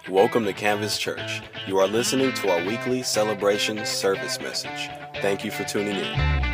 Welcome to Canvas Church. You are listening to our weekly celebration service message. Thank you for tuning in.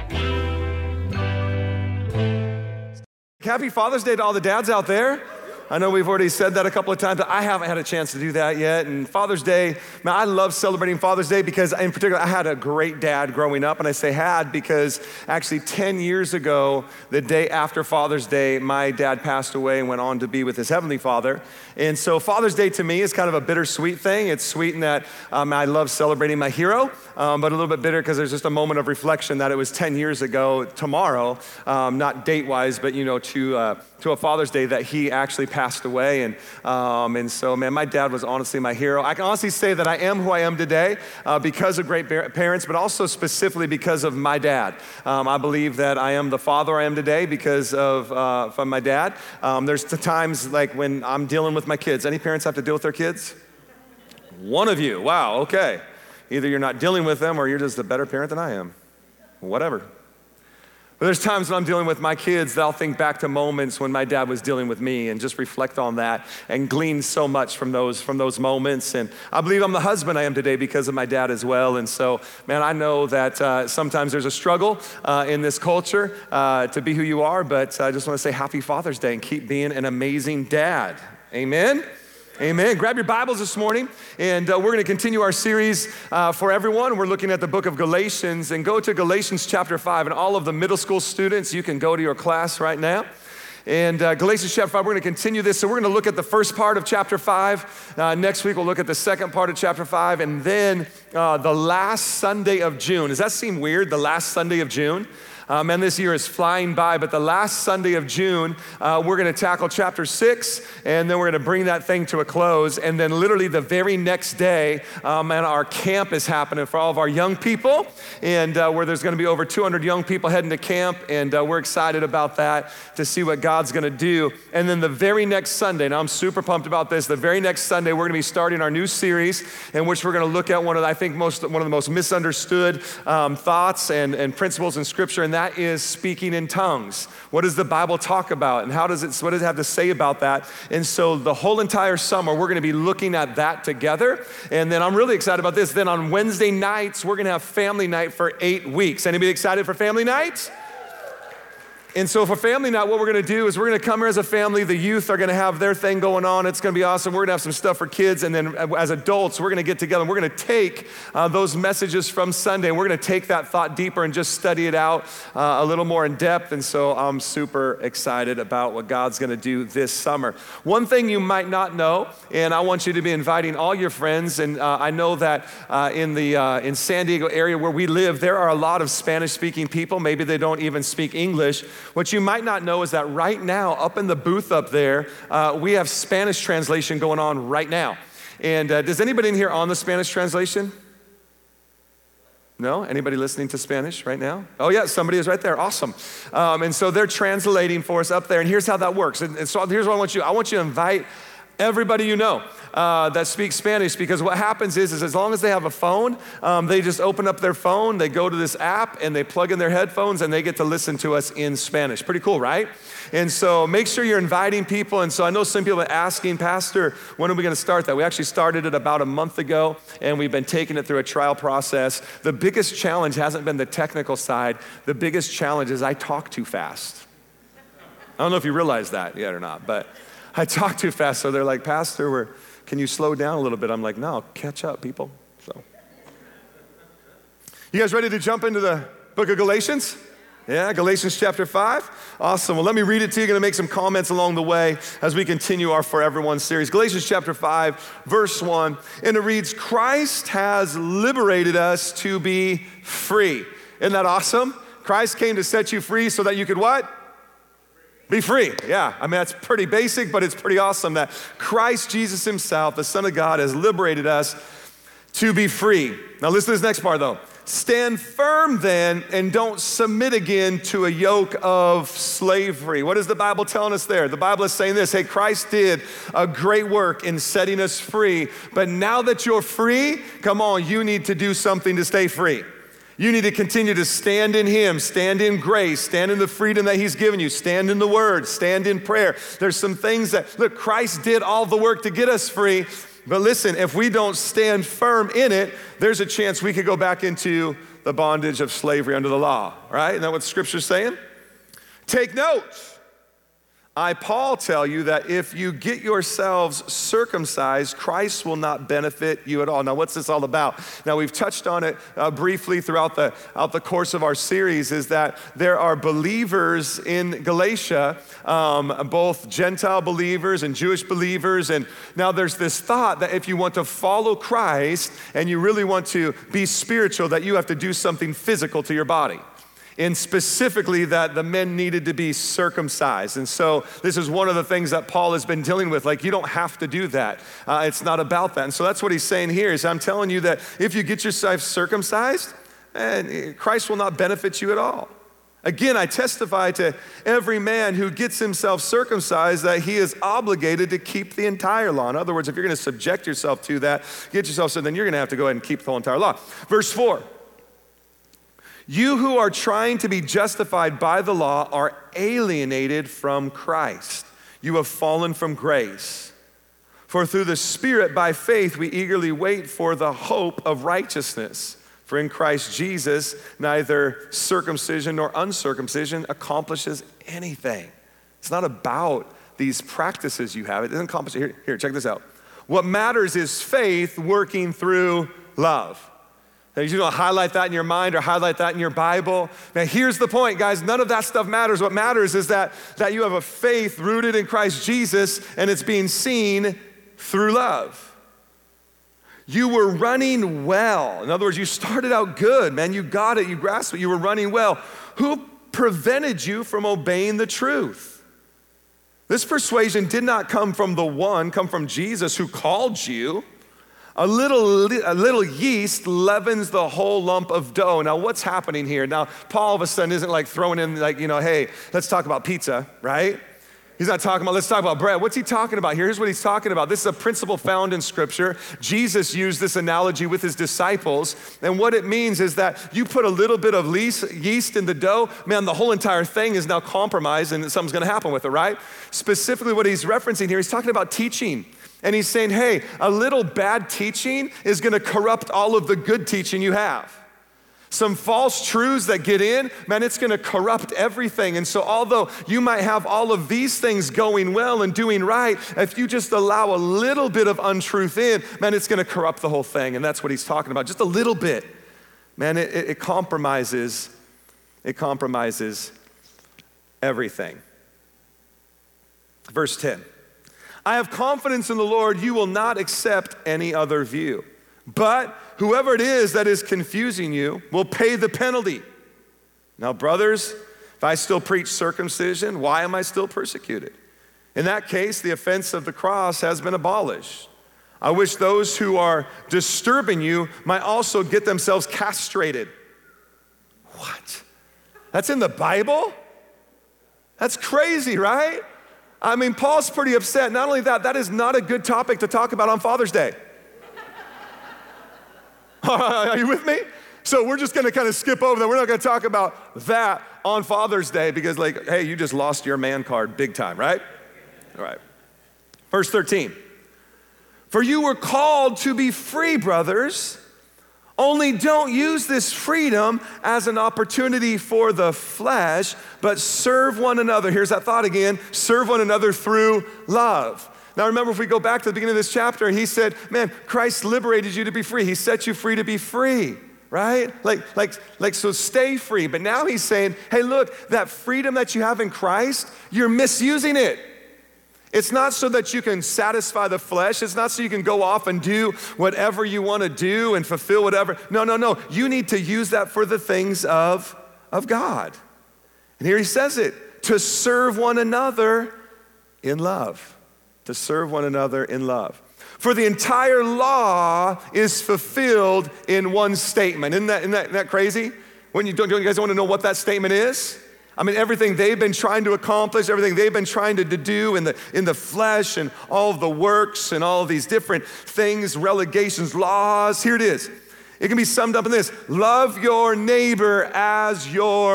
Happy Father's Day to all the dads out there. I know we've already said that a couple of times, but I haven't had a chance to do that yet. And Father's Day, man, I love celebrating Father's Day because in particular, I had a great dad growing up. And I say had because actually 10 years ago, the day after Father's Day, my dad passed away and went on to be with his Heavenly Father. And so Father's Day to me is kind of a bittersweet thing. It's sweet in that I love celebrating my hero, but a little bit bitter because there's just a moment of reflection that it was 10 years ago tomorrow, not date-wise, but to a Father's Day that he actually passed away. And so, man, my dad was honestly my hero. I can honestly say that I am who I am today because of great parents, but also specifically because of my dad. I believe that I am the father I am today because of from my dad. There's times like when I'm dealing with my kids. Any parents have to deal with their kids? One of you. Wow, okay. Either you're not dealing with them or you're just a better parent than I am. Whatever. But there's times when I'm dealing with my kids that I'll think back to moments when my dad was dealing with me and just reflect on that and glean so much from those moments. And I believe I'm the husband I am today because of my dad as well. And so, man, I know that sometimes there's a struggle in this culture to be who you are, but I just want to say happy Father's Day and keep being an amazing dad. Amen? Amen. Grab your Bibles this morning, and we're going to continue our series for everyone. We're looking at the book of Galatians, and go to Galatians chapter 5. And all of the middle school students, you can go to your class right now. And Galatians chapter 5, we're going to continue this. So we're going to look at the first part of chapter 5. Next week, we'll look at the second part of chapter 5. And then the last Sunday of June. Does that seem weird, the last Sunday of June? And this year is flying by, but the last Sunday of June, we're going to tackle chapter 6, and then we're going to bring that thing to a close. And then literally the very next day, and our camp is happening for all of our young people, and where there's going to be over 200 young people heading to camp, and we're excited about that to see what God's going to do. And then the very next Sunday, now I'm super pumped about this, the very next Sunday, we're going to be starting our new series in which we're going to look at one of the most misunderstood thoughts and principles in Scripture, and that is speaking in tongues. What does the Bible talk about, and what does it have to say about that? And so the whole entire summer, we're going to be looking at that together. And then I'm really excited about this. Then on Wednesday nights, we're going to have family night for 8 weeks. Anybody excited for family night? And so for family night, what we're going to do is we're going to come here as a family. The youth are going to have their thing going on. It's going to be awesome. We're going to have some stuff for kids. And then as adults, we're going to get together and we're going to take those messages from Sunday. And we're going to take that thought deeper and just study it out a little more in depth. And so I'm super excited about what God's going to do this summer. One thing you might not know, and I want you to be inviting all your friends. And I know that in San Diego area where we live, there are a lot of Spanish-speaking people. Maybe they don't even speak English. What you might not know is that right now, up in the booth up there, we have Spanish translation going on right now. And does anybody in here on the Spanish translation? No? Anybody listening to Spanish right now? Oh yeah, somebody is right there. Awesome. And so they're translating for us up there. And here's how that works. And so here's what I want you to invite everybody you know that speaks Spanish, because what happens is as long as they have a phone, they just open up their phone, they go to this app, and they plug in their headphones, and they get to listen to us in Spanish. Pretty cool, right? And so make sure you're inviting people. And so I know some people are asking, Pastor, when are we going to start that? We actually started it about a month ago, and we've been taking it through a trial process. The biggest challenge hasn't been the technical side. The biggest challenge is I talk too fast. I don't know if you realize that yet or not, but I talk too fast, so they're like, Pastor, can you slow down a little bit? I'm like, no, catch up, people. So, you guys ready to jump into the book of Galatians? Yeah, Galatians chapter 5. Awesome. Well, let me read it to you. I'm going to make some comments along the way as we continue our For Everyone series. Galatians chapter 5, verse 1, and it reads, Christ has liberated us to be free. Isn't that awesome? Christ came to set you free so that you could what? Be free. Yeah, I mean, that's pretty basic, but it's pretty awesome that Christ Jesus himself, the Son of God, has liberated us to be free. Now listen to this next part though. Stand firm then and don't submit again to a yoke of slavery. What is the Bible telling us there? The Bible is saying this, hey, Christ did a great work in setting us free, but now that you're free, come on, you need to do something to stay free. You need to continue to stand in him, stand in grace, stand in the freedom that he's given you, stand in the word, stand in prayer. There's some things that, look, Christ did all the work to get us free, But listen, if we don't stand firm in it, there's a chance we could go back into the bondage of slavery under the law, right? Isn't that what Scripture's saying? Take note. I, Paul, tell you that if you get yourselves circumcised, Christ will not benefit you at all. Now, what's this all about? Now, we've touched on it briefly throughout the course of our series, is that there are believers in Galatia, both Gentile believers and Jewish believers, and now there's this thought that if you want to follow Christ and you really want to be spiritual, that you have to do something physical to your body. And specifically that the men needed to be circumcised. And so this is one of the things that Paul has been dealing with. Like, you don't have to do that. It's not about that. And so that's what he's saying here is, I'm telling you that if you get yourself circumcised, Christ will not benefit you at all. Again, I testify to every man who gets himself circumcised that he is obligated to keep the entire law. In other words, if you're going to subject yourself to that, get yourself, so then you're going to have to go ahead and keep the whole entire law. Verse 4. You who are trying to be justified by the law are alienated from Christ. You have fallen from grace. For through the Spirit, by faith, we eagerly wait for the hope of righteousness. For in Christ Jesus, neither circumcision nor uncircumcision accomplishes anything. It's not about these practices you have. It doesn't accomplish it. Here, check this out. What matters is faith working through love. Now, you don't highlight that in your mind or highlight that in your Bible. Now, here's the point, guys. None of that stuff matters. What matters is that you have a faith rooted in Christ Jesus, and it's being seen through love. You were running well. In other words, you started out good, man. You got it. You grasped it. You were running well. Who prevented you from obeying the truth? This persuasion did not come from Jesus who called you. A little yeast leavens the whole lump of dough. Now, what's happening here? Now, Paul all of a sudden isn't like throwing in like, hey, let's talk about pizza, right? He's not talking about, let's talk about bread. What's he talking about here? Here's what he's talking about. This is a principle found in Scripture. Jesus used this analogy with his disciples. And what it means is that you put a little bit of yeast in the dough, man, the whole entire thing is now compromised and something's gonna happen with it, right? Specifically what he's referencing here, he's talking about teaching. And he's saying, hey, a little bad teaching is gonna corrupt all of the good teaching you have. Some false truths that get in, man, it's gonna corrupt everything. And so although you might have all of these things going well and doing right, if you just allow a little bit of untruth in, man, it's gonna corrupt the whole thing. And that's what he's talking about, just a little bit. Man, it compromises everything. Verse 10. I have confidence in the Lord, you will not accept any other view. But whoever it is that is confusing you will pay the penalty. Now, brothers, if I still preach circumcision, why am I still persecuted? In that case, the offense of the cross has been abolished. I wish those who are disturbing you might also get themselves castrated. What? That's in the Bible? That's crazy, right? I mean, Paul's pretty upset. Not only that, that is not a good topic to talk about on Father's Day. Are you with me? So we're just gonna kind of skip over that. We're not gonna talk about that on Father's Day because like, hey, you just lost your man card big time, right? All right. Verse 13. For you were called to be free, brothers. Only don't use this freedom as an opportunity for the flesh, but serve one another. Here's that thought again. Serve one another through love. Now remember, if we go back to the beginning of this chapter, he said, man, Christ liberated you to be free. He set you free to be free, right? Like, so stay free. But now he's saying, hey, look, that freedom that you have in Christ, you're misusing it. It's not so that you can satisfy the flesh. It's not so you can go off and do whatever you want to do and fulfill whatever. No. You need to use that for the things of God. And here he says it, to serve one another in love. To serve one another in love. For the entire law is fulfilled in one statement. Isn't that crazy? Don't you guys want to know what that statement is? I mean, everything they've been trying to accomplish, everything they've been trying to do in the flesh and all of the works and all of these different things, relegations, laws, here it is. It can be summed up in this: love your neighbor as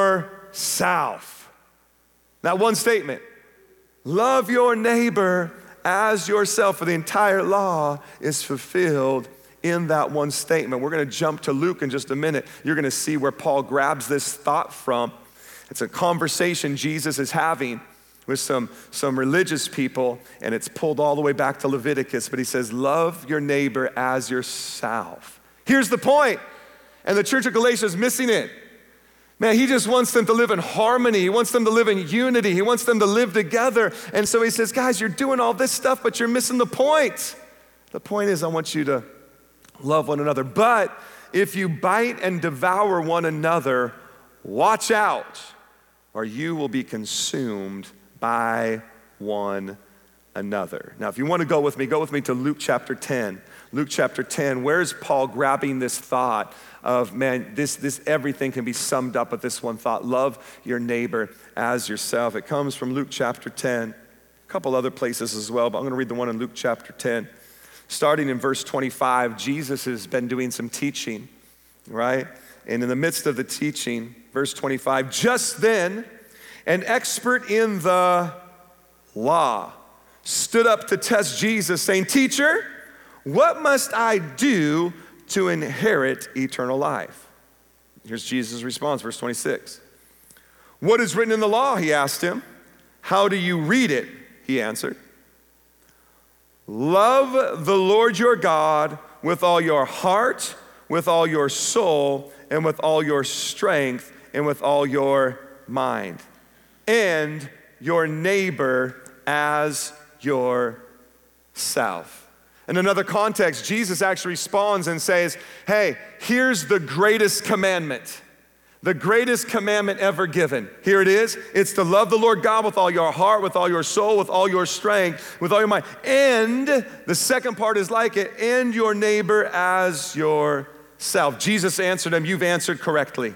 yourself. That one statement, love your neighbor as yourself, for the entire law is fulfilled in that one statement. We're gonna jump to Luke in just a minute. You're gonna see where Paul grabs this thought from. It's a conversation Jesus is having with some religious people, and it's pulled all the way back to Leviticus, but he says, love your neighbor as yourself. Here's the point, and the church of Galatia is missing it. Man, he just wants them to live in harmony. He wants them to live in unity. He wants them to live together. And so he says, guys, you're doing all this stuff, but you're missing the point. The point is I want you to love one another. But if you bite and devour one another, watch out, or you will be consumed by one another. Now, if you want to go with me to Luke chapter 10. Luke chapter 10, where's Paul grabbing this thought of, man, this everything can be summed up with this one thought, love your neighbor as yourself. It comes from Luke chapter 10, a couple other places as well, but I'm gonna read the one in Luke chapter 10. Starting in verse 25, Jesus has been doing some teaching, right? And in the midst of the teaching, verse 25, just then, an expert in the law stood up to test Jesus, saying, teacher, what must I do to inherit eternal life? Here's Jesus' response, verse 26. What is written in the law, he asked him. How do you read it? He answered. Love the Lord your God with all your heart, with all your soul, and with all your strength, and with all your mind, and your neighbor as yourself. In another context, Jesus actually responds and says, hey, here's the greatest commandment ever given. Here it is. It's to love the Lord God with all your heart, with all your soul, with all your strength, with all your mind. And the second part is like it, and your neighbor as yourself. Jesus answered him, you've answered correctly.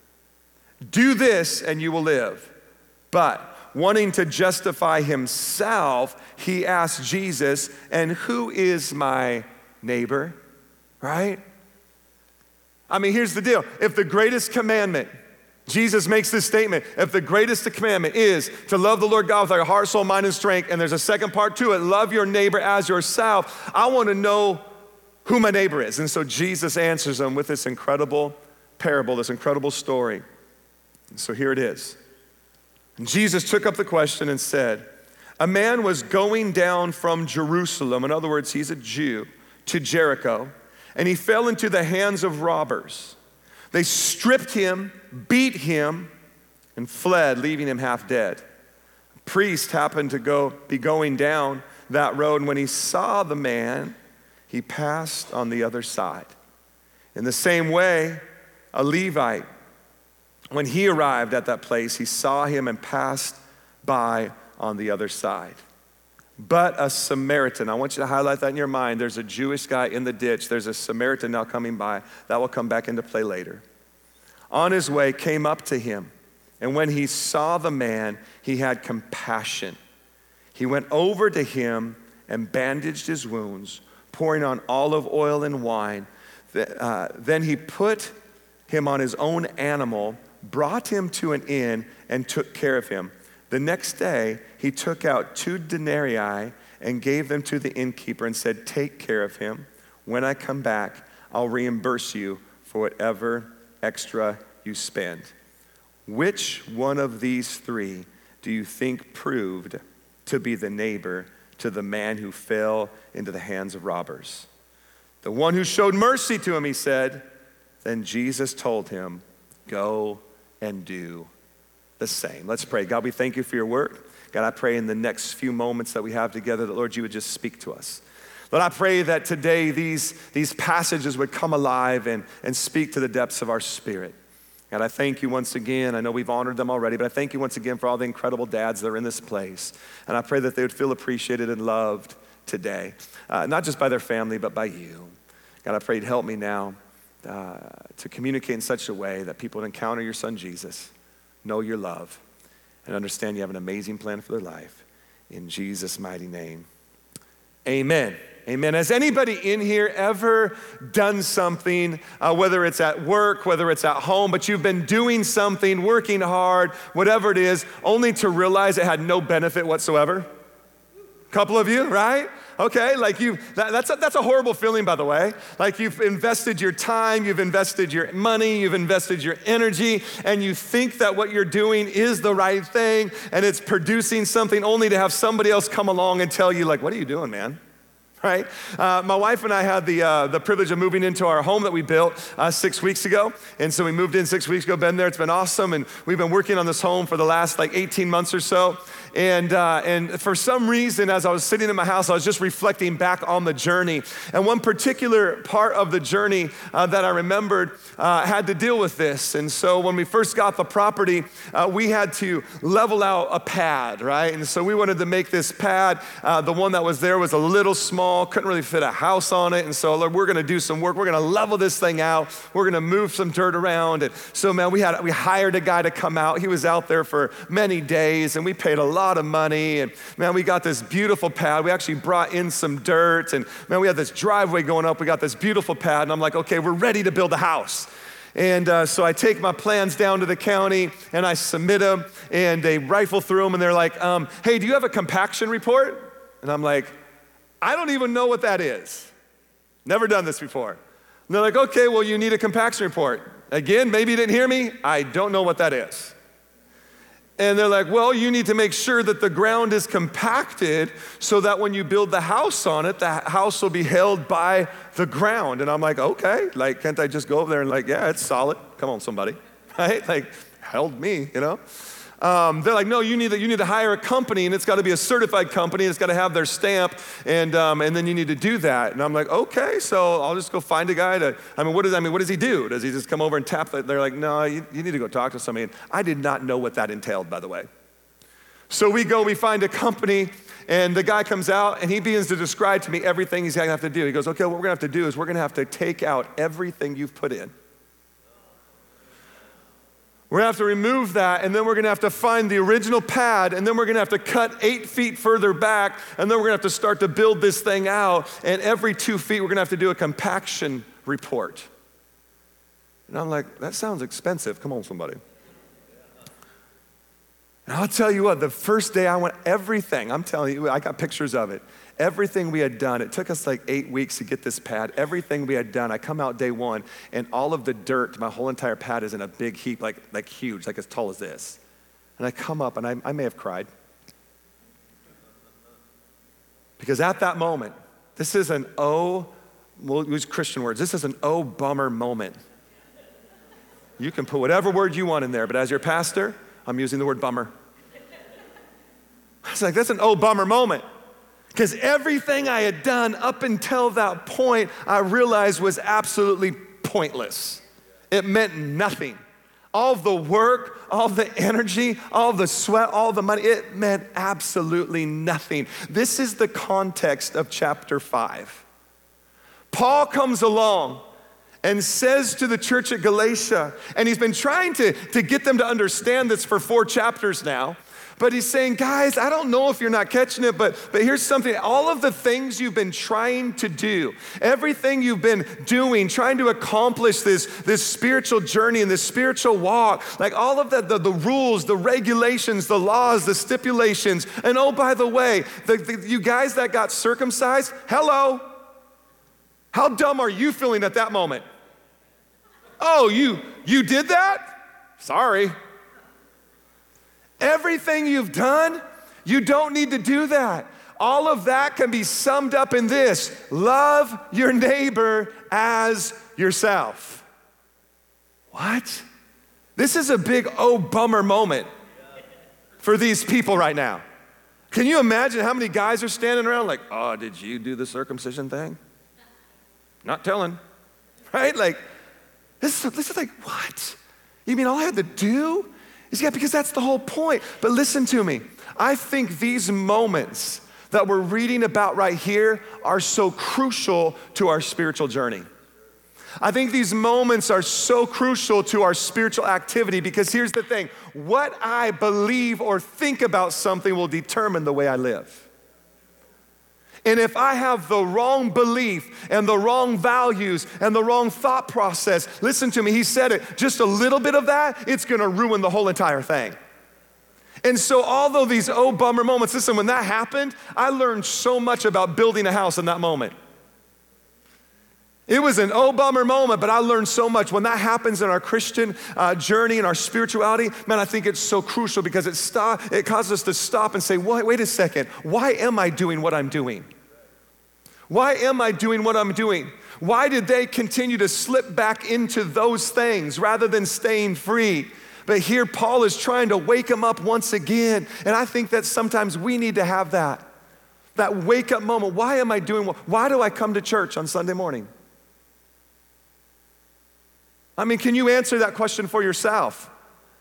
Do this and you will live. But wanting to justify himself, he asked Jesus, and who is my neighbor? Right? I mean, here's the deal. If the greatest commandment, Jesus makes this statement, if the greatest commandment is to love the Lord God with our heart, soul, mind, and strength, and there's a second part to it, love your neighbor as yourself, I want to know who my neighbor is. And so Jesus answers them with this incredible parable, this incredible story. And so here it is. And Jesus took up the question and said, a man was going down from Jerusalem, in other words, he's a Jew, to Jericho, and he fell into the hands of robbers. They stripped him, beat him, and fled, leaving him half dead. A priest happened to be going down that road, and when he saw the man, he passed on the other side. In the same way, a Levite, when he arrived at that place, he saw him and passed by on the other side. But a Samaritan, I want you to highlight that in your mind. There's a Jewish guy in the ditch. There's a Samaritan now coming by. That will come back into play later. On his way, came up to him. And when he saw the man, he had compassion. He went over to him and bandaged his wounds, pouring on olive oil and wine. Then he put him on his own animal, brought him to an inn, and took care of him. The next day, he took out 2 denarii and gave them to the innkeeper and said, take care of him. When I come back, I'll reimburse you for whatever extra you spend. Which one of these 3 do you think proved to be the neighbor to the man who fell into the hands of robbers? The one who showed mercy to him, he said. Then Jesus told him, go and do the same. Let's pray. God, we thank you for your word. God, I pray in the next few moments that we have together that, Lord, you would just speak to us. Lord, I pray that today these passages would come alive and speak to the depths of our spirit. God, I thank you once again. I know we've honored them already, but I thank you once again for all the incredible dads that are in this place. And I pray that they would feel appreciated and loved today, not just by their family, but by you. God, I pray you'd help me now to communicate in such a way that people would encounter your son Jesus, know your love, and understand you have an amazing plan for their life. In Jesus' mighty name, amen. Amen. Has anybody in here ever done something, whether it's at work, whether it's at home, but you've been doing something, working hard, whatever it is, only to realize it had no benefit whatsoever? Couple of you, right? Okay, like that's a horrible feeling, by the way. Like you've invested your time, you've invested your money, you've invested your energy, and you think that what you're doing is the right thing, and it's producing something only to have somebody else come along and tell you, like, what are you doing, man? Right? My wife and I had the privilege of moving into our home that we built 6 weeks ago. And so we moved in 6 weeks ago, been there, it's been awesome. And we've been working on this home for the last like 18 months or so. And for some reason, as I was sitting in my house, I was just reflecting back on the journey. And one particular part of the journey that I remembered had to deal with this. And so when we first got the property, we had to level out a pad, right? And so we wanted to make this pad, the one that was there was a little small, couldn't really fit a house on it. And so Lord, we're gonna do some work. We're gonna level this thing out. We're gonna move some dirt around. And so man, we hired a guy to come out. He was out there for many days and we paid a lot of money. And man, we got this beautiful pad. We actually brought in some dirt and man, we had this driveway going up. We got this beautiful pad and I'm like, okay, we're ready to build a house. And so I take my plans down to the county and I submit them and they rifle through them and they're like, hey, do you have a compaction report? And I'm like, I don't even know what that is. Never done this before. And they're like, okay, well, you need a compaction report. Again, maybe you didn't hear me. I don't know what that is. And they're like, well, you need to make sure that the ground is compacted so that when you build the house on it, the house will be held by the ground. And I'm like, okay, like, can't I just go over there and like, yeah, it's solid. Come on, somebody, right? Like, held me, you know? They're like, no, you need to hire a company and it's got to be a certified company. It's got to have their stamp and then you need to do that. And I'm like, okay, so I'll just go find a guy what does he do? Does he just come over and tap that? They're like, no, you need to go talk to somebody. And I did not know what that entailed, by the way. So we find a company and the guy comes out and he begins to describe to me everything he's gonna have to do. He goes, okay, what we're gonna have to do is we're gonna have to take out everything you've put in. We're gonna have to remove that, and then we're gonna have to find the original pad, and then we're gonna have to cut 8 feet further back, and then we're gonna have to start to build this thing out, and every 2 feet we're gonna have to do a compaction report. And I'm like, that sounds expensive. Come on, somebody. And I'll tell you what, the first day I went, everything, I'm telling you, I got pictures of it. Everything we had done, it took us like 8 weeks to get this pad. Everything we had done, I come out day one, and all of the dirt, my whole entire pad is in a big heap, like huge, like as tall as this. And I come up, and I may have cried. Because at that moment, this is an we'll use Christian words, this is an bummer moment. You can put whatever word you want in there, but as your pastor, I'm using the word bummer. I was like, that's an bummer moment. Because everything I had done up until that point, I realized was absolutely pointless. It meant nothing. All the work, all the energy, all the sweat, all the money, it meant absolutely nothing. This is the context of chapter 5. Paul comes along and says to the church at Galatia, and he's been trying to get them to understand this for 4 chapters now, but he's saying, guys, I don't know if you're not catching it, but here's something. All of the things you've been trying to do, everything you've been doing, trying to accomplish this spiritual journey and this spiritual walk, like all of the rules, the regulations, the laws, the stipulations, and oh, by the way, you guys that got circumcised, hello, how dumb are you feeling at that moment? Oh, you did that? Sorry. Everything you've done, you don't need to do that. All of that can be summed up in this: love your neighbor as yourself. What? This is a big bummer moment for these people right now. Can you imagine how many guys are standing around like, oh, did you do the circumcision thing? Not telling, right? Like, this is like, what? You mean all I had to do? Yeah, because that's the whole point. But listen to me. I think these moments that we're reading about right here are so crucial to our spiritual journey. I think these moments are so crucial to our spiritual activity because here's the thing. What I believe or think about something will determine the way I live. And if I have the wrong belief and the wrong values and the wrong thought process, listen to me, he said it, just a little bit of that, it's gonna ruin the whole entire thing. And so although these oh bummer moments, listen, when that happened, I learned so much about building a house in that moment. It was an oh bummer moment, but I learned so much. When that happens in our Christian journey and our spirituality, man, I think it's so crucial because it causes us to stop and say, wait a second, why am I doing what I'm doing? Why am I doing what I'm doing? Why did they continue to slip back into those things rather than staying free? But here Paul is trying to wake them up once again. And I think that sometimes we need to have that wake up moment. Why am I doing why do I come to church on Sunday morning? I mean, can you answer that question for yourself?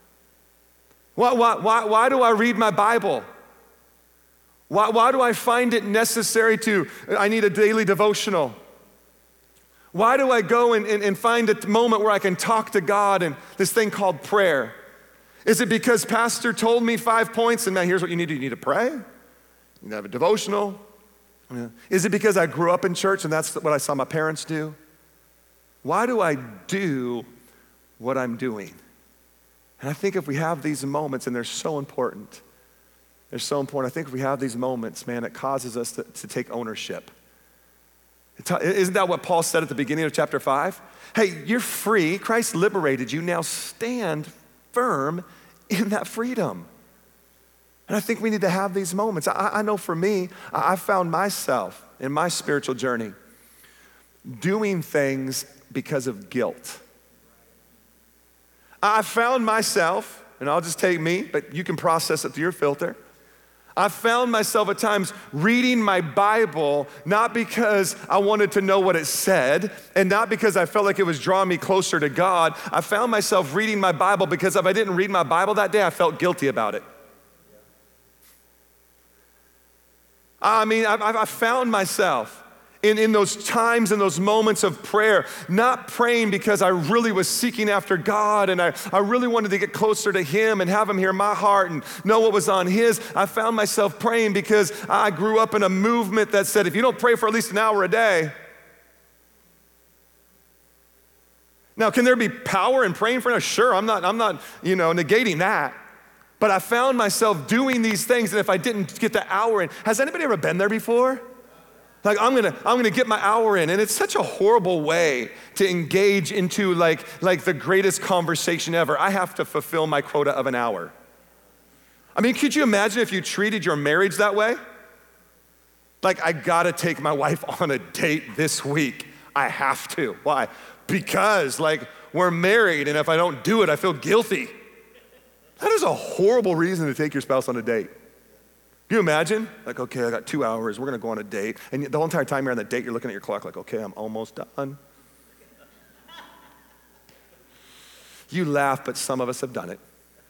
Why do I read my Bible? Why do I find it necessary I need a daily devotional? Why do I go and find a moment where I can talk to God and this thing called prayer? Is it because pastor told me 5 points and now here's what you need to do? You need to pray? You need to have a devotional? Yeah. Is it because I grew up in church and that's what I saw my parents do? Why do I do what I'm doing? And I think if we have these moments, and they're so important, I think if we have these moments, man, it causes us to take ownership. Isn't that what Paul said at the beginning of chapter 5? Hey, you're free. Christ liberated you. Now stand firm in that freedom. And I think we need to have these moments. I know for me, I found myself in my spiritual journey doing things because of guilt. I found myself, and I'll just take me, but you can process it through your filter. I found myself at times reading my Bible, not because I wanted to know what it said, and not because I felt like it was drawing me closer to God. I found myself reading my Bible because if I didn't read my Bible that day, I felt guilty about it. I mean, I found myself in those times, in those moments of prayer, not praying because I really was seeking after God and I really wanted to get closer to Him and have Him hear my heart and know what was on His. I found myself praying because I grew up in a movement that said, if you don't pray for at least an hour a day. Now, can there be power in praying for an hour? Sure, I'm not negating that. But I found myself doing these things, and if I didn't get the hour in, has anybody ever been there before? Like, I'm gonna get my hour in, and it's such a horrible way to engage into like the greatest conversation ever. I have to fulfill my quota of an hour. I mean, could you imagine if you treated your marriage that way? Like, I gotta take my wife on a date this week. I have to. Why? Because we're married, and if I don't do it, I feel guilty. That is a horrible reason to take your spouse on a date. Can you imagine? Like, okay, I got 2 hours, we're gonna go on a date. And the whole entire time you're on the date, you're looking at your clock like, okay, I'm almost done. You laugh, but some of us have done it.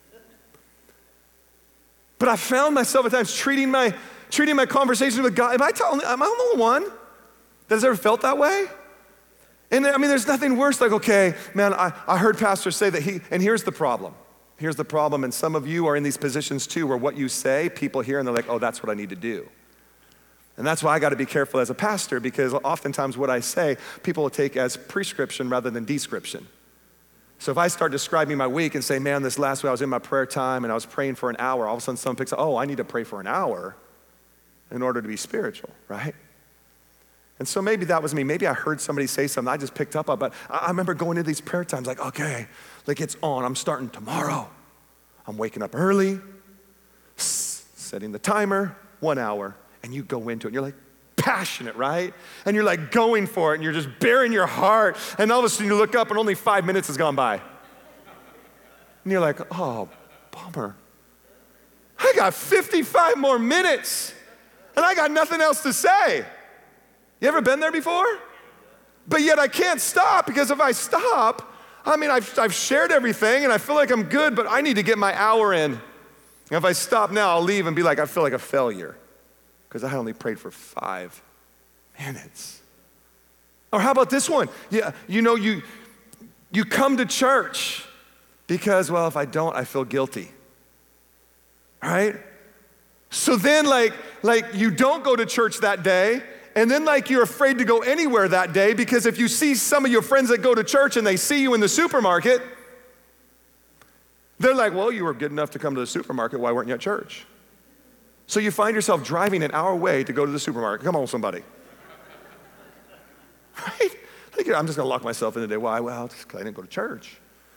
But I found myself at times treating my conversation with God. Am I the only one that has ever felt that way? And I mean, there's nothing worse. Like, okay, man, I heard pastors say that and here's the problem. Here's the problem, and some of you are in these positions too, where what you say, people hear and they're like, oh, that's what I need to do. And that's why I gotta be careful as a pastor, because oftentimes what I say, people will take as prescription rather than description. So if I start describing my week and say, man, this last week I was in my prayer time and I was praying for an hour, all of a sudden someone picks up, oh, I need to pray for an hour in order to be spiritual, right? And so maybe that was me. Maybe I heard somebody say something I just picked up on, but I remember going to these prayer times like, okay, like it's on. I'm starting tomorrow. I'm waking up early, setting the timer, 1 hour, and you go into it. And you're like passionate, right? And you're like going for it, and you're just bearing your heart, and all of a sudden you look up and only 5 minutes has gone by. And you're like, oh, bummer. I got 55 more minutes, and I got nothing else to say. You ever been there before? But yet I can't stop, because if I stop, I mean, I've shared everything and I feel like I'm good, but I need to get my hour in. And if I stop now, I'll leave and be like, I feel like a failure because I only prayed for 5 minutes. Or how about this one? Yeah, you come to church because, well, if I don't, I feel guilty, right? So then like you don't go to church that day. And then you're afraid to go anywhere that day because if you see some of your friends that go to church and they see you in the supermarket, They're like, well, you were good enough to come to the supermarket. Why weren't you at church? So you find yourself driving an hour away to go to the supermarket. Come on, somebody. Right? Like, I'm just going to lock myself in today. Why? Well, just because I didn't go to church.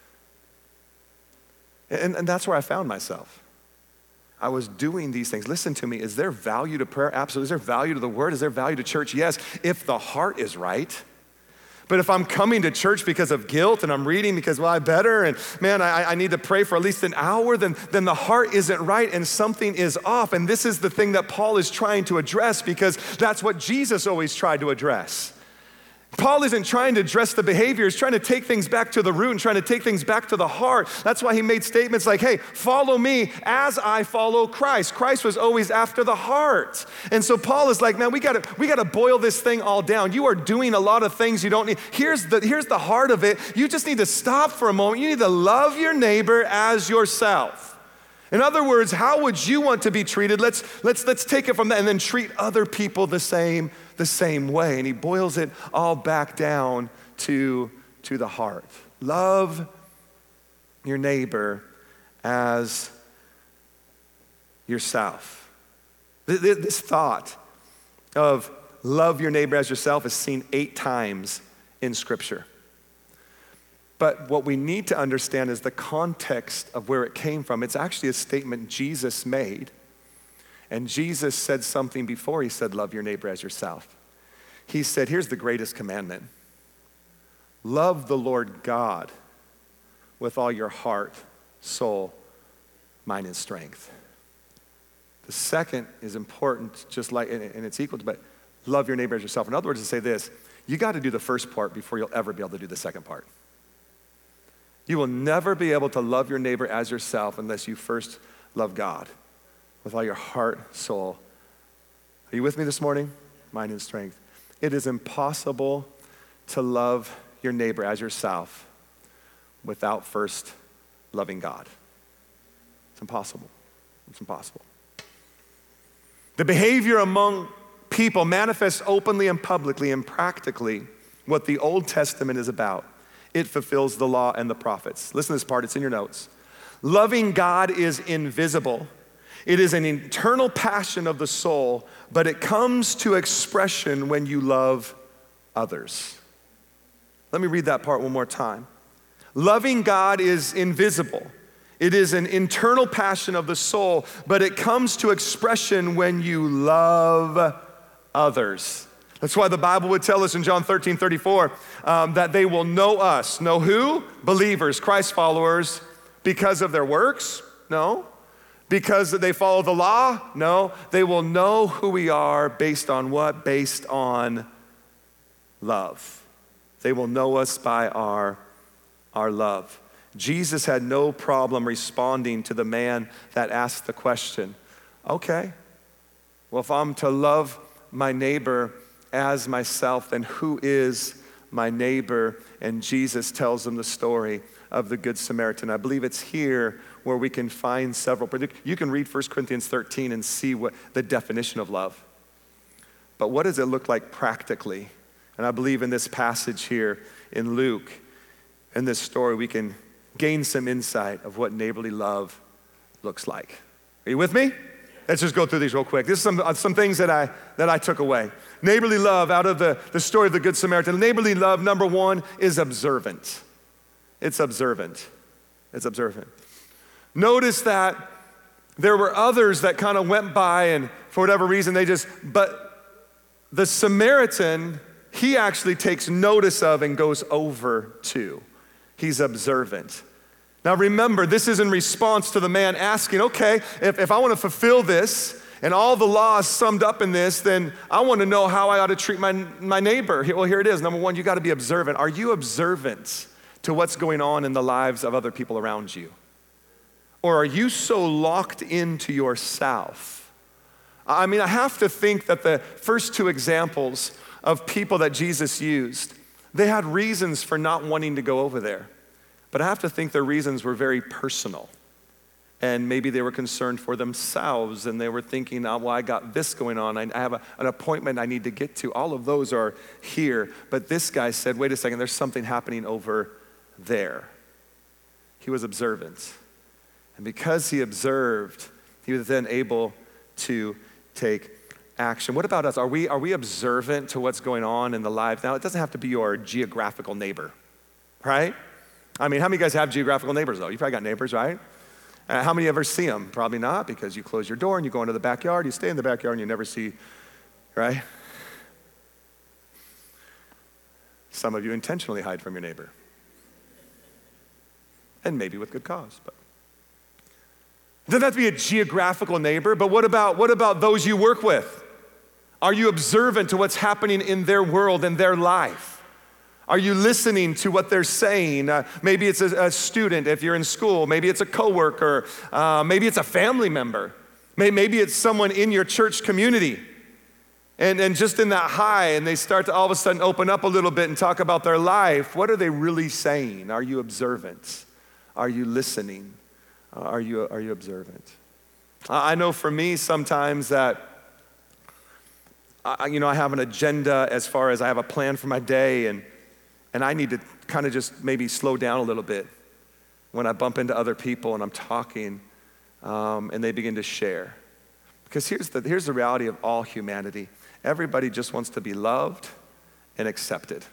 And that's where I found myself. I was doing these things. Listen to me. Is there value to prayer? Absolutely. Is there value to the word? Is there value to church? Yes, if the heart is right. But if I'm coming to church because of guilt and I'm reading because, well, I better, and man, I need to pray for at least an hour, then the heart isn't right and something is off. And this is the thing that Paul is trying to address, because that's what Jesus always tried to address. Paul isn't trying to address the behavior. He's trying to take things back to the root and trying to take things back to the heart. That's why he made statements like, hey, follow me as I follow Christ. Christ was always after the heart. And so Paul is like, man, we gotta boil this thing all down. You are doing a lot of things you don't need. Here's the heart of it. You just need to stop for a moment. You need to love your neighbor as yourself. In other words, how would you want to be treated? Let's take it from that and then treat other people the same way. And he boils it all back down to the heart. Love your neighbor as yourself. This thought of love your neighbor as yourself is seen 8 times in Scripture. But what we need to understand is the context of where it came from. It's actually a statement Jesus made. And Jesus said something before he said, love your neighbor as yourself. He said, here's the greatest commandment. Love the Lord God with all your heart, soul, mind, and strength. The second is important, just like, and it's equal to, but love your neighbor as yourself. In other words, to say this, you got to do the first part before you'll ever be able to do the second part. You will never be able to love your neighbor as yourself unless you first love God with all your heart, soul. Are you with me this morning? Mind and strength. It is impossible to love your neighbor as yourself without first loving God. It's impossible. It's impossible. The behavior among people manifests openly and publicly and practically what the Old Testament is about. It fulfills the law and the prophets. Listen to this part, it's in your notes. Loving God is invisible. It is an internal passion of the soul, but it comes to expression when you love others. Let me read that part one more time. Loving God is invisible. It is an internal passion of the soul, but it comes to expression when you love others. That's why the Bible would tell us in John 13:34 that they will know us. Know who? Believers, Christ followers, because of their works? No. Because they follow the law? No. They will know who we are based on what? Based on love. They will know us by our love. Jesus had no problem responding to the man that asked the question, okay, well, if I'm to love my neighbor as myself, then who is my neighbor? And Jesus tells them the story of the Good Samaritan. I believe it's here where we can find several. You can read 1 Corinthians 13 and see what the definition of love. But what does it look like practically? And I believe in this passage here in Luke, in this story, we can gain some insight of what neighborly love looks like. Are you with me? Let's just go through these real quick. This is some things that I took away. Neighborly love out of the story of the Good Samaritan. Neighborly love, number one, is observant. It's observant. It's observant. Notice that there were others that kind of went by and for whatever reason but the Samaritan, he actually takes notice of and goes over to. He's observant. Now remember, this is in response to the man asking, okay, if I want to fulfill this and all the laws summed up in this, then I want to know how I ought to treat my neighbor. Well, here it is. Number one, you got to be observant. Are you observant to what's going on in the lives of other people around you? Or are you so locked into yourself? I mean, I have to think that the first two examples of people that Jesus used, they had reasons for not wanting to go over there. But I have to think their reasons were very personal. And maybe they were concerned for themselves and they were thinking, oh, well, I got this going on. I have an appointment I need to get to. All of those are here. But this guy said, wait a second, there's something happening over there. He was observant. And because he observed, he was then able to take action. What about us? Are we observant to what's going on in the lives? Now, it doesn't have to be your geographical neighbor, right? I mean, how many of you guys have geographical neighbors, though? You probably got neighbors, right? How many ever see them? Probably not, because you close your door and you go into the backyard, you stay in the backyard and you never see, right? Some of you intentionally hide from your neighbor. And maybe with good cause, but. It doesn't have to be a geographical neighbor, but what about those you work with? Are you observant to what's happening in their world and their life? Are you listening to what they're saying? Maybe it's a student if you're in school. Maybe it's a coworker. Maybe it's a family member. Maybe it's someone in your church community. And just in that high, and they start to all of a sudden open up a little bit and talk about their life. What are they really saying? Are you observant? Are you listening? Are you observant? I know for me sometimes that, I have an agenda as far as I have a plan for my day, and I need to kind of just maybe slow down a little bit when I bump into other people and I'm talking and they begin to share. Because here's the reality of all humanity. Everybody just wants to be loved and accepted.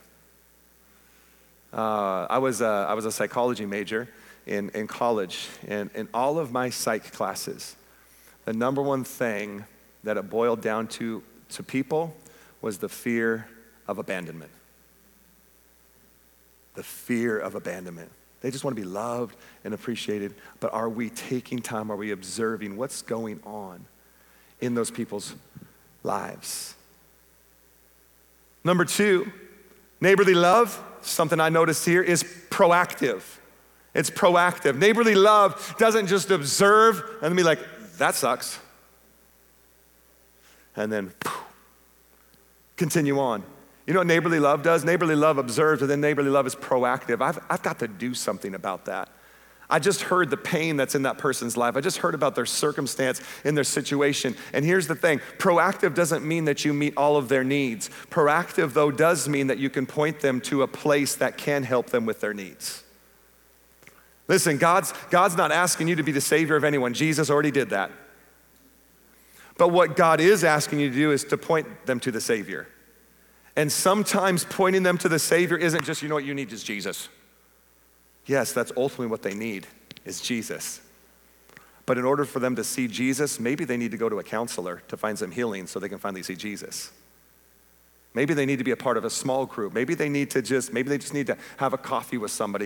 I was a psychology major in college, and in all of my psych classes, the number one thing that it boiled down to people was the fear of abandonment. The fear of abandonment. They just want to be loved and appreciated, but are we taking time, are we observing what's going on in those people's lives? Number 2, neighborly love, something I noticed here, is proactive. It's proactive. Neighborly love doesn't just observe and be like, that sucks. And then continue on. You know what neighborly love does? Neighborly love observes, and then neighborly love is proactive. I've got to do something about that. I just heard the pain that's in that person's life. I just heard about their circumstance in their situation. And here's the thing, proactive doesn't mean that you meet all of their needs. Proactive, though, does mean that you can point them to a place that can help them with their needs. Listen, God's not asking you to be the savior of anyone. Jesus already did that. But what God is asking you to do is to point them to the Savior. And sometimes pointing them to the Savior isn't just, you know what you need is Jesus. Yes, that's ultimately what they need, is Jesus. But in order for them to see Jesus, maybe they need to go to a counselor to find some healing so they can finally see Jesus. Maybe they need to be a part of a small group. Maybe they just need to have a coffee with somebody.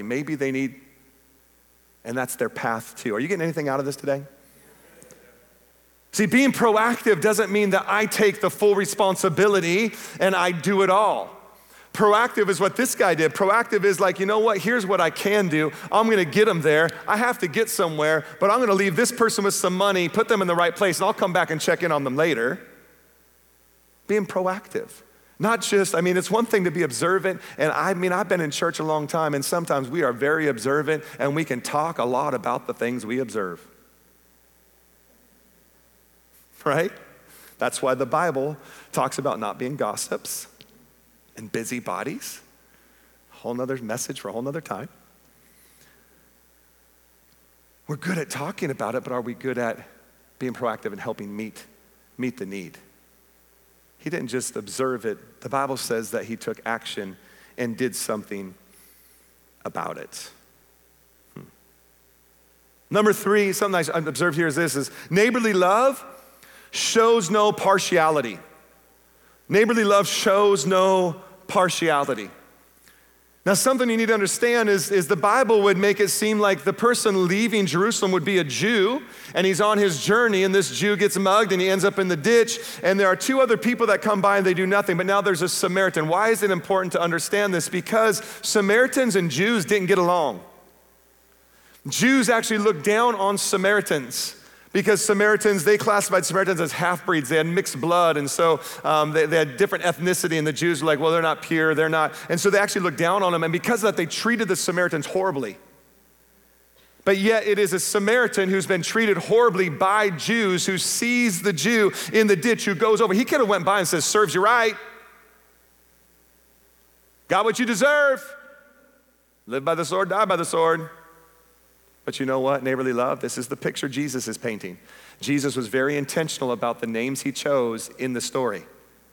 And that's their path too. Are you getting anything out of this today? See, being proactive doesn't mean that I take the full responsibility and I do it all. Proactive is what this guy did. Proactive is like, you know what, here's what I can do. I'm gonna get them there. I have to get somewhere, but I'm gonna leave this person with some money, put them in the right place, and I'll come back and check in on them later. Being proactive. Not just, it's one thing to be observant, and I've been in church a long time, and sometimes we are very observant, and we can talk a lot about the things we observe. Right? That's why the Bible talks about not being gossips and busybodies. A whole nother message for a whole nother time. We're good at talking about it, but are we good at being proactive and helping meet the need? He didn't just observe it. The Bible says that he took action and did something about it. Number 3, something I observed here is neighborly love shows no partiality. Neighborly love shows no partiality. Now, something you need to understand is the Bible would make it seem like the person leaving Jerusalem would be a Jew, and he's on his journey, and this Jew gets mugged, and he ends up in the ditch, and there are 2 other people that come by, and they do nothing, but now there's a Samaritan. Why is it important to understand this? Because Samaritans and Jews didn't get along. Jews actually looked down on Samaritans. Because they classified Samaritans as half-breeds. They had mixed blood, and so they had different ethnicity, and the Jews were like, well, they're not pure, they're not. And so they actually looked down on them, and because of that, they treated the Samaritans horribly. But yet it is a Samaritan who's been treated horribly by Jews, who sees the Jew in the ditch, who goes over. He could have went by and says, serves you right. Got what you deserve. Live by the sword, die by the sword. But you know what? Neighborly love, this is the picture Jesus is painting. Jesus was very intentional about the names he chose in the story.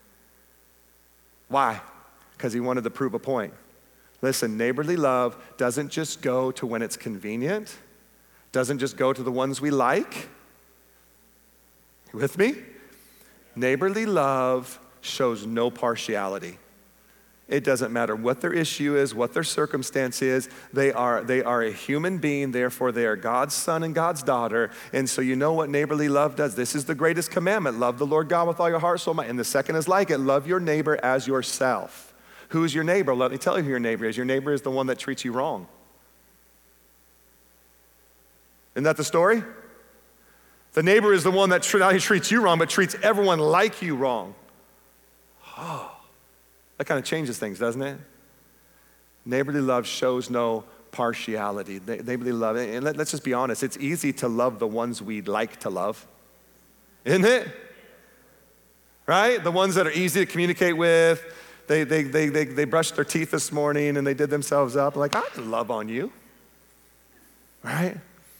Why? Because he wanted to prove a point. Listen, neighborly love doesn't just go to when it's convenient, doesn't just go to the ones we like. You with me? Neighborly love shows no partiality. It doesn't matter what their issue is, what their circumstance is. They are a human being, therefore they are God's son and God's daughter. And so you know what neighborly love does? This is the greatest commandment. Love the Lord God with all your heart, soul, mind. And the second is like it. Love your neighbor as yourself. Who's your neighbor? Let me tell you who your neighbor is. Your neighbor is the one that treats you wrong. Isn't that the story? The neighbor is the one that not only treats you wrong, but treats everyone like you wrong. Oh. That kind of changes things, doesn't it? Neighborly love shows no partiality. Neighborly love, and let's just be honest, it's easy to love the ones we'd like to love, isn't it? Right? The ones that are easy to communicate with. They brushed their teeth this morning and they did themselves up. Like, I can love on you, right?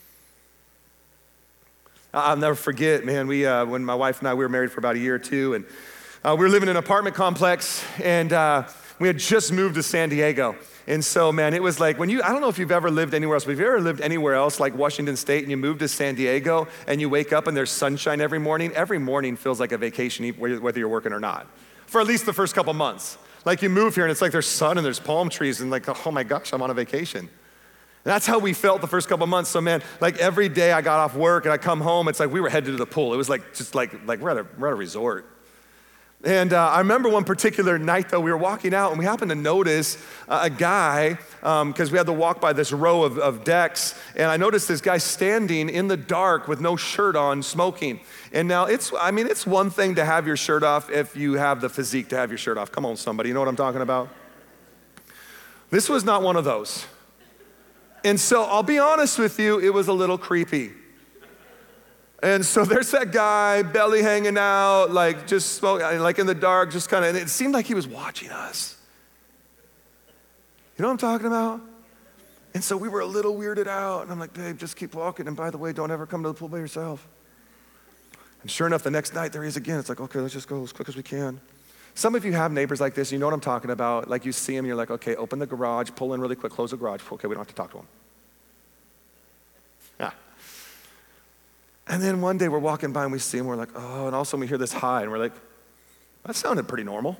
I'll never forget, man, when my wife and I, we were married for about a year or two, and we were living in an apartment complex, and we had just moved to San Diego. And so, man, it was like I don't know if you've ever lived anywhere else, but if you've ever lived anywhere else like Washington State and you move to San Diego and you wake up and there's sunshine every morning feels like a vacation whether you're working or not, for at least the first couple months. Like you move here and it's like there's sun and there's palm trees and like, oh my gosh, I'm on a vacation. And that's how we felt the first couple months. So man, like every day I got off work and I come home, it's like we were headed to the pool. It was like just like we're at a resort. And I remember one particular night, though, we were walking out, and we happened to notice a guy, because we had to walk by this row of decks, and I noticed this guy standing in the dark with no shirt on, smoking. And now, it's one thing to have your shirt off if you have the physique to have your shirt off. Come on, somebody, you know what I'm talking about? This was not one of those. And so, I'll be honest with you, it was a little creepy. And so there's that guy, belly hanging out, like just smoking, like in the dark, just kind of, and it seemed like he was watching us. You know what I'm talking about? And so we were a little weirded out, and I'm like, babe, just keep walking, and by the way, don't ever come to the pool by yourself. And sure enough, the next night, there he is again. It's like, okay, let's just go as quick as we can. Some of you have neighbors like this, you know what I'm talking about. Like you see him, you're like, okay, open the garage, pull in really quick, close the garage. Okay, we don't have to talk to him. Yeah. And then one day we're walking by and we see him, we're like, oh, and all of a sudden we hear this hi, and we're like, that sounded pretty normal.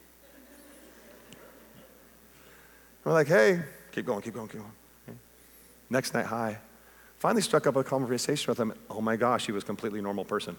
We're like, hey, keep going. Okay. Next night, hi. Finally struck up a conversation with him. Oh my gosh, he was a completely normal person.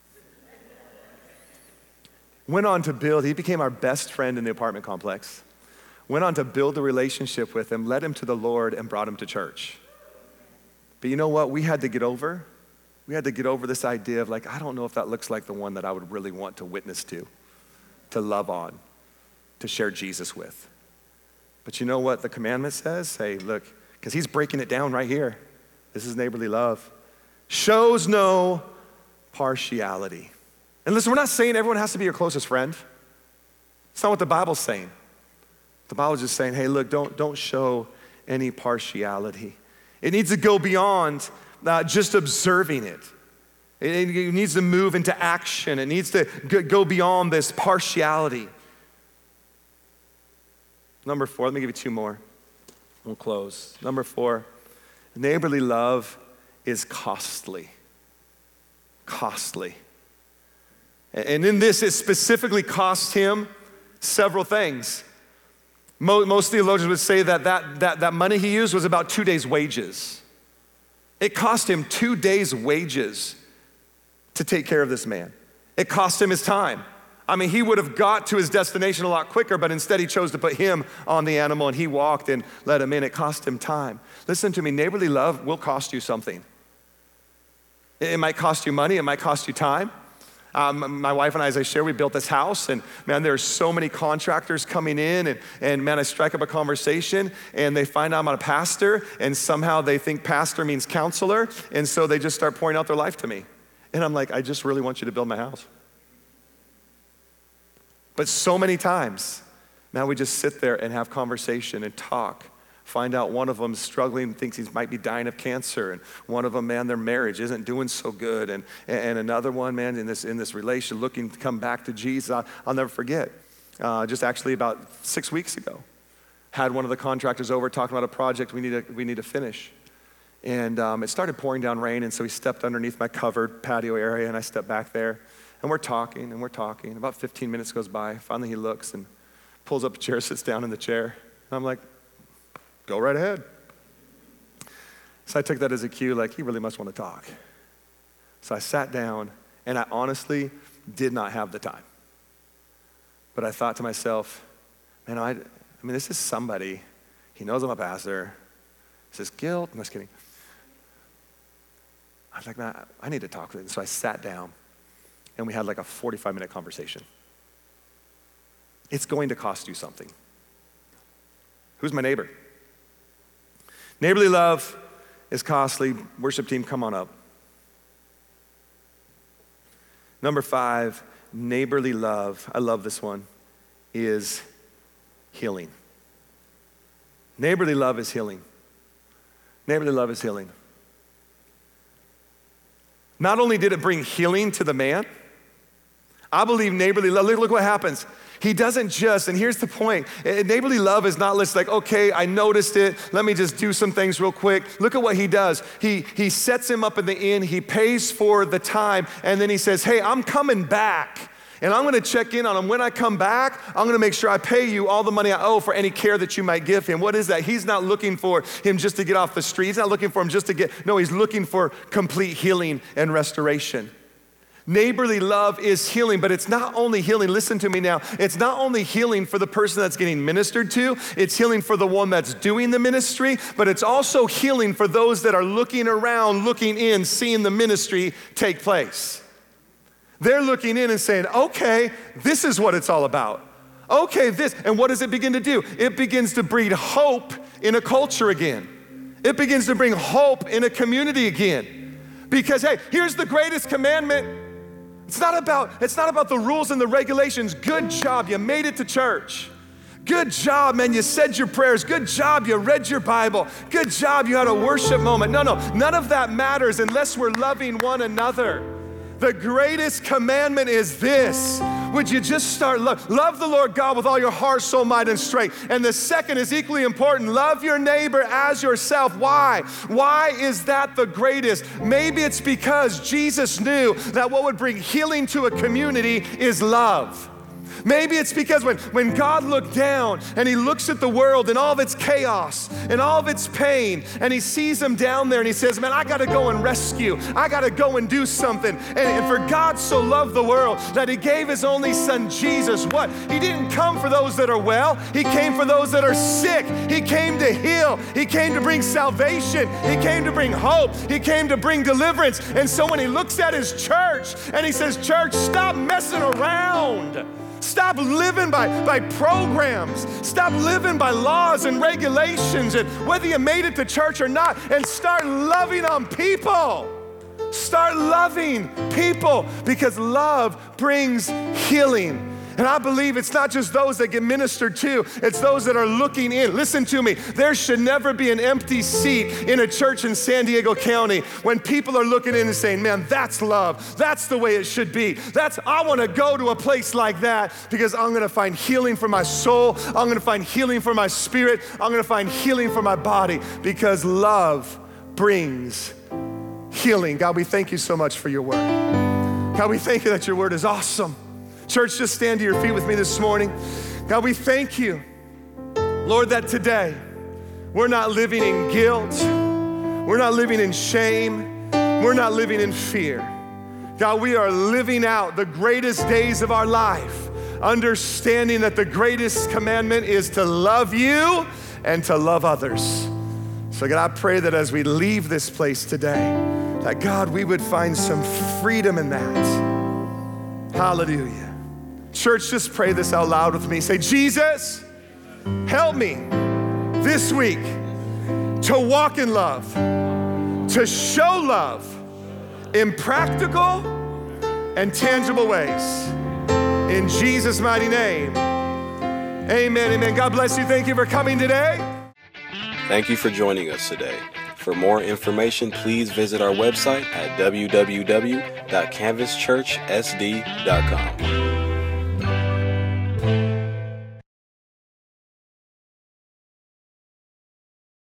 Went on to build, he became our best friend in the apartment complex. Went on to build a relationship with him, led him to the Lord, and brought him to church. But you know what we had to get over? We had to get over this idea of like, I don't know if that looks like the one that I would really want to witness to love on, to share Jesus with. But you know what the commandment says? Hey, look, because he's breaking it down right here. This is neighborly love. Shows no partiality. And listen, we're not saying everyone has to be your closest friend. It's not what the Bible's saying. The Bible's just saying, hey, look, don't show any partiality. It needs to go beyond just observing it. It needs to move into action. It needs to go beyond this partiality. Number 4, let me give you 2 more. We'll close. Number 4, neighborly love is costly. Costly. And in this, it specifically cost him several things. Most theologians would say that money he used was about 2 days' wages. It cost him 2 days' wages to take care of this man. It cost him his time. I mean, he would have got to his destination a lot quicker, but instead he chose to put him on the animal, and he walked and let him in. It cost him time. Listen to me, neighborly love will cost you something. It might cost you money, it might cost you time. My wife and I, as I share, we built this house, and man, there's so many contractors coming in, and man, I strike up a conversation, and they find out I'm a pastor, and somehow they think pastor means counselor, and so they just start pouring out their life to me. And I'm like, I just really want you to build my house. But so many times, man, we just sit there and have conversation and talk Find out one of them struggling, thinks he might be dying of cancer, and one of them, man, their marriage isn't doing so good, and another one, man, in this relation looking to come back to Jesus. I'll never forget, just actually about 6 weeks ago, had one of the contractors over talking about a project we need to finish. And it started pouring down rain, and so he stepped underneath my covered patio area, and I stepped back there, and we're talking. About 15 minutes goes by. Finally, he looks and pulls up a chair, sits down in the chair. And I'm like, go right ahead. So I took that as a cue, like, he really must want to talk. So I sat down, and I honestly did not have the time. But I thought to myself, man, I mean, this is somebody. He knows I'm a pastor. Is this guilt? I'm just kidding. I was like, man, I need to talk to him. So I sat down, and we had like a 45-minute conversation. It's going to cost you something. Who's my neighbor? Neighborly love is costly. Worship team, come on up. Number 5, neighborly love, I love this one, is healing. Neighborly love is healing. Neighborly love is healing. Not only did it bring healing to the man, I believe neighborly love, look what happens. He doesn't just, and here's the point, neighborly love is not just like, okay, I noticed it, let me just do some things real quick. Look at what he does. He sets him up in the inn, he pays for the time, and then he says, hey, I'm coming back. And I'm gonna check in on him. When I come back, I'm gonna make sure I pay you all the money I owe for any care that you might give him. What is that? He's not looking for him just to get off the street. He's not looking for him just to no, he's looking for complete healing and restoration. Neighborly love is healing, but it's not only healing, listen to me now, it's not only healing for the person that's getting ministered to, it's healing for the one that's doing the ministry, but it's also healing for those that are looking around, looking in, seeing the ministry take place. They're looking in and saying, okay, this is what it's all about. Okay, this, and what does it begin to do? It begins to breed hope in a culture again. It begins to bring hope in a community again. Because hey, here's the greatest commandment. It's not about the rules and the regulations. Good job, you made it to church. Good job, man, you said your prayers. Good job, you read your Bible. Good job, you had a worship moment. No, none of that matters unless we're loving one another. The greatest commandment is this. Would you just start love the Lord God with all your heart, soul, mind, and strength. And the second is equally important. Love your neighbor as yourself. Why? Why is that the greatest? Maybe it's because Jesus knew that what would bring healing to a community is love. Maybe it's because when God looked down and he looks at the world and all of its chaos and all of its pain, and he sees them down there and he says, man, I gotta go and rescue. I gotta go and do something. And for God so loved the world that he gave his only son, Jesus. What? He didn't come for those that are well. He came for those that are sick. He came to heal. He came to bring salvation. He came to bring hope. He came to bring deliverance. And so when he looks at his church and he says, church, stop messing around. Stop living by programs. Stop living by laws and regulations, and whether you made it to church or not, and start loving on people. Start loving people, because love brings healing. And I believe it's not just those that get ministered to, it's those that are looking in. Listen to me, there should never be an empty seat in a church in San Diego County when people are looking in and saying, man, that's love. That's the way it should be. I wanna go to a place like that because I'm gonna find healing for my soul. I'm gonna find healing for my spirit. I'm gonna find healing for my body, because love brings healing. God, we thank you so much for your word. God, we thank you that your word is awesome. Church, just stand to your feet with me this morning. God, we thank you, Lord, that today we're not living in guilt. We're not living in shame. We're not living in fear. God, we are living out the greatest days of our life, understanding that the greatest commandment is to love you and to love others. So God, I pray that as we leave this place today, that God, we would find some freedom in that. Hallelujah. Church, just pray this out loud with me. Say, Jesus, help me this week to walk in love, to show love in practical and tangible ways. In Jesus' mighty name, amen, amen. God bless you. Thank you for coming today. Thank you for joining us today. For more information, please visit our website at www.canvaschurchsd.com.